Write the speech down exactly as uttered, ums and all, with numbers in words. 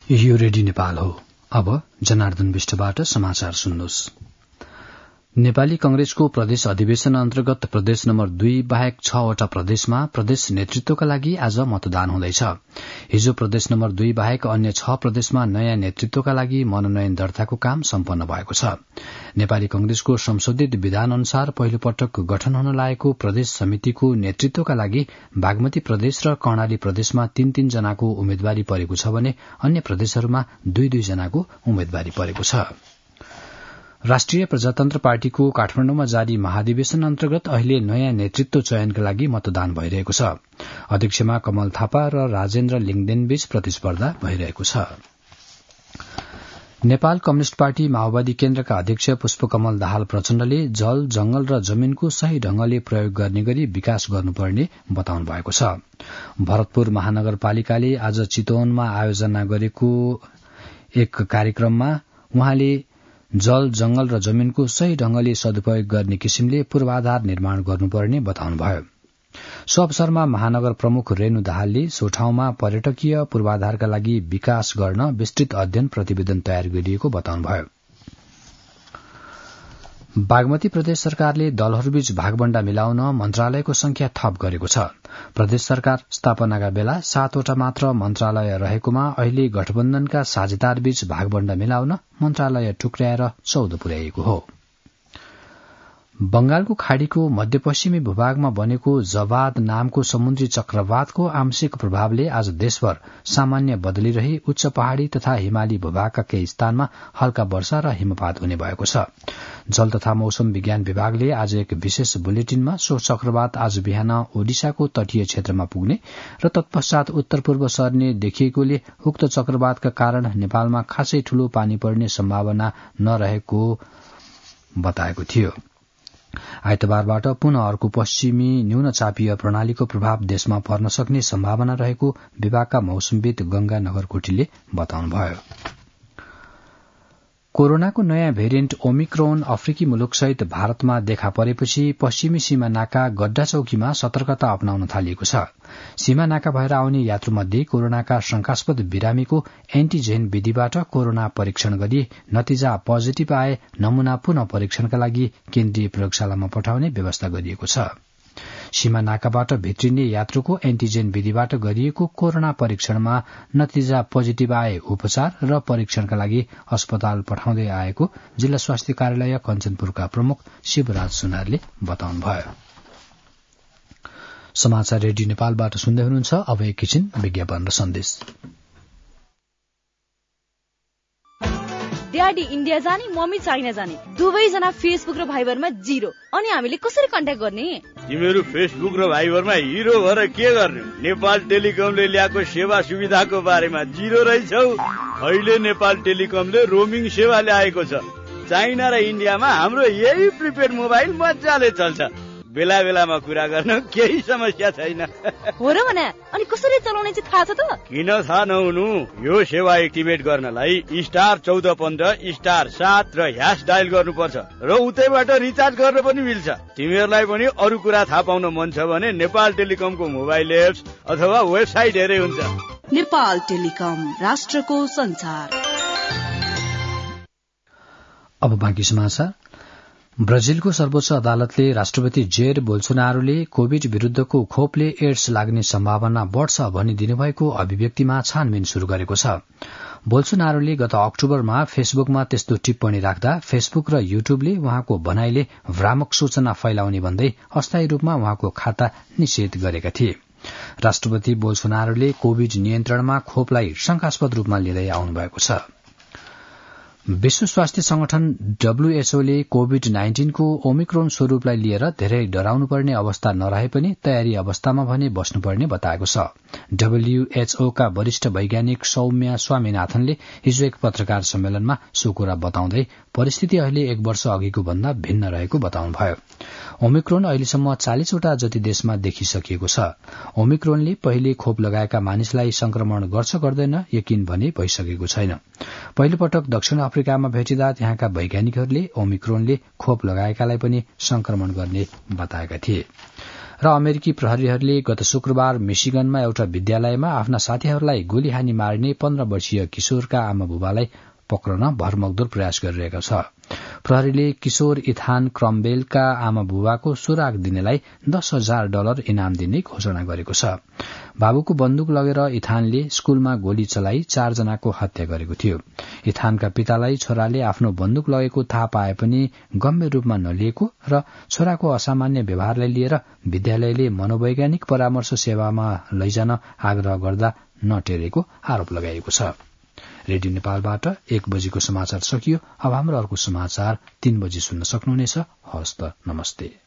यो रेडियो नेपाल हो। अब जनार्दन विष्टबाट समाचार सुन्नुहोस्। नेपाली कंग्रेसको प्रदेश अधिवेशन अन्तर्गत प्रदेश नम्बर दुई बाहेक छवटा प्रदेशमा प्रदेश नेतृत्वका लागि आज मतदान हुँदैछ। हिजो प्रदेश नम्बर दुई बाहेक अन्य छ प्रदेशमा नयाँ नेतृत्वका लागि मनोनयन दर्ताको काम सम्पन्न भएको छ। नेपाली कंग्रेसको संशोधित विधान अनुसार पहिलो पटक गठन हुन लागेको प्रदेश समितिको नेतृत्वका लागि बागमती प्रदेश र कर्णाली प्रदेशमा तीन तीन जनाको उम्मेद्वारी परेको छ भने अन्य प्रदेशहरूमा दुई दुई जनाको उम्मेद्वारी परेको छ। राष्ट्रिय प्रजातन्त्र पार्टीको काठमाडौँमा जारी महाधिवेशन अन्तर्गत अहिले नयाँ नेतृत्व चयनका लागि मतदान भइरहेको छ। अध्यक्षमा कमल थापा र राजेन्द्र लिङदेनबीच प्रतिस्पर्धा भइरहेको छ। नेपाल कम्युनिष्ट पार्टी माओवादी केन्द्रका अध्यक्ष पुष्पकमल दाहाल प्रचण्डले जल जंगल र जमीनको सही ढंगले प्रयोग गर्ने गरी विकास गर्नुपर्ने बताउनु भएको छ। भरतपुर महानगरपालिकाले आज चितवनमा आयोजना गरेको एक कार्यक्रममा उहाँले जल जंगल र जमीनको सही ढंगले सदुपयोग गर्ने किसिमले पूर्वाधार निर्माण गर्नुपर्ने बताउनुभयो। सो अवसरमा महानगर प्रमुख रेणु दाहालले सो ठाउँमा पर्यटकीय पूर्वाधारका लागि विकास गर्न विस्तृत अध्ययन प्रतिवेदन तयार गरिएको बताउनुभयो। बागमती प्रदेश सरकारले दलहरूबीच भागबण्डा मिलाउन मन्त्रालयको संख्या थप गरेको छ। प्रदेश सरकार स्थापनाका बेला सातवटा मात्र मन्त्रालय रहेकोमा अहिले गठबन्धनका साझेदारबीच भागबण्डा मिलाउन मन्त्रालय टुक्र्याएर चौध पुर्याइएको हो। बंगालको खाड़ीको मध्यपश्चिमी भूभागमा बनेको जवाद नामको समुद्री चक्रवातको आंशिक प्रभावले आज देशभर सामान्य बदली रही उच्च पहाड़ी तथा हिमाली भूभागका केही स्थानमा हल्का वर्षा र हिमपात हुने भएको छ। जल तथा मौसम विज्ञान विभागले आज एक विशेष बुलेटिनमा सो चक्रवात आज बिहान ओडिसाको तटीय क्षेत्रमा पुग्ने र तत्पश्चात उत्तर पूर्व सर्ने देखिएकोले उक्त चक्रवातका कारण नेपालमा खासै ठूलो पानी पर्ने सम्भावना नरहेको बताएको थियो। आइतबारबाट पुनः अर्को पश्चिमी न्यून चापीय प्रणालीको प्रभाव देशमा पर्न सक्ने सम्भावना रहेको विभागका मौसमविद गंगा नगरकोटीले बताउनुभयो। कोरोनाको नयाँ भेरिएन्ट ओमिक्रोन अफ्रिकी मुलुकसहित भारतमा देखा परेपछि पश्चिमी सीमा नाका गड्डा चौकीमा सतर्कता अपनाउन थालिएको छ। सीमा नाका भएर आउने यात्रुमध्ये कोरोनाका शंकास्पद बिरामीको एन्टीजेन विधिबाट कोरोना परीक्षण गरी नतिजा पोजिटिभ आए नमूना पुनः परीक्षणका लागि केन्द्रीय प्रयोगशालामा पठाउने व्यवस्था गरिएको छ। सीमा नाकाबाट भित्रिने यात्रुको एन्टीजेन विधिबाट गरिएको कोरोना परीक्षणमा नतिजा पोजिटिभ आए उपचार र परीक्षणका लागि अस्पताल पठाउँदै आएको जिल्ला स्वास्थ्य कार्यालय कञ्चनपुरका प्रमुख शिवराज सुनारले बताउनुभयो। समाचार रेडियो नेपालबाट सुन्दै हुनुहुन्छ। अब एकैछिन विज्ञापन र सन्देश। ड्याडी इन्डिया जाने मम्मी चाइना जाने दुवैजना फेसबुक र भाइबरमा जिरो। अनि हामीले कसरी कन्ट्याक्ट गर्ने? तिमीहरू फेसबुक र भाइबरमा हिरो भएर के गर्ने? नेपाल टेलिकमले ल्याएको सेवा सुविधाको बारेमा जिरो रहेछौ। अहिले नेपाल टेलिकमले रोमिङ सेवा ल्याएको छ। चाइना र इन्डियामा हाम्रो यही प्रिपेड मोबाइल मजाले चल्छ। बेला बेलामा कुरा गर्न केही समस्या छैन। हो र भने अनि कसरी चलाउने चाहिँ थाहा छ त? किन थाहा नहुनु? यो सेवा एक्टिभेट गर्नलाई स्टार चौध पन्ध्र स्टार सात र ह्यास डायल गर्नुपर्छ र उतैबाट रिचार्ज गर्न पनि मिल्छ। तिमीहरूलाई पनि अरू कुरा थाहा पाउन मन छ भने नेपाल टेलिकमको मोबाइल एप्स अथवा वेबसाइट हेरे हुन्छ। नेपाल टेलिकम, राष्ट्रको संचार। अब बाँकी समाचार। ब्राजिलको सर्वोच्च अदालतले राष्ट्रपति जेयर बोल्सोनारोले कोविड विरूद्धको खोपले एड्स लाग्ने सम्भावना बढ़छ भनी दिनुभएको अभिव्यक्तिमा छानबिन शुरू गरेको छ। बोल्सोनारोले गत अक्टोबरमा फेसबुकमा त्यस्तो टिप्पणी राख्दा फेसबुक र युट्युबले उहाँको भनाइले भ्रामक सूचना फैलाउने भन्दै अस्थायी रूपमा उहाँको खाता निषेध गरेका थिए। राष्ट्रपति बोल्सोनारोले कोविड नियन्त्रणमा खोपलाई शंकास्पद रूपमा लिँदै आउनुभएको छ। विश्व स्वास्थ्य संगठन डब्ल्यूएचओले कोविड नाइन्टीनको ओमिक्रोन स्वरूपलाई लिएर धेरै डराउनुपर्ने अवस्था नरहे पनि तयारी अवस्थामा भने बस्नुपर्ने बताएको छ। डब्ल्यूएचओका वरिष्ठ वैज्ञानिक सौम्या स्वामीनाथनले हिजो एक पत्रकार सम्मेलनमा सो कुरा बताउँदै परिस्थिति अहिले एक वर्ष अघिको भन्दा भिन्न रहेको बताउनुभयो। ओमिक्रोन अहिलेसम्म चालिसवटा जति देशमा देखिसकिएको छ। ओमिक्रोनले पहिले खोप लगाएका मानिसलाई संक्रमण गर्छ गर्दैन यकिन भने भइसकेको छैन। पहिलो पटक दक्षिण अफ्रिकामा भेटिँदा त्यहाँका वैज्ञानिकहरूले ओमिक्रोनले खोप लगाएकालाई पनि संक्रमण गर्ने बताएका थिए। र अमेरिकी प्रहरीहरूले गत शुक्रबार मिशिगनमा एउटा विद्यालयमा आफ्ना साथीहरूलाई गोली हानी मारिने पन्ध्र वर्षीय किशोरका आमा बुबालाई पक्रन भरमग्दुर प्रयास गरिरहेको छ। प्रहरीले किशोर इथान क्रमबेलका आमा बुबाको सुराग दिनेलाई दस हजार डलर इनाम दिने घोषणा गरेको छ। बाबुको बन्दुक लगेर इथानले स्कूलमा गोली चलाई चारजनाको हत्या गरेको थियो। इथानका पितालाई छोराले आफ्नो बन्दुक लगेको थाहा पाए पनि गम्भीर रूपमा नलिएको र छोराको असामान्य व्यवहारलाई लिएर विद्यालयले मनोवैज्ञानिक परामर्श सेवामा लैजान आग्रह गर्दा नटेरेको आरोप लगाइएको छ। रेडियो नेपालबाट एक बजेको समाचार सकियो। अब हाम्रो अर्को समाचार तीन बजी सुन्न सक्नुहुनेछ। हवस् त, नमस्ते।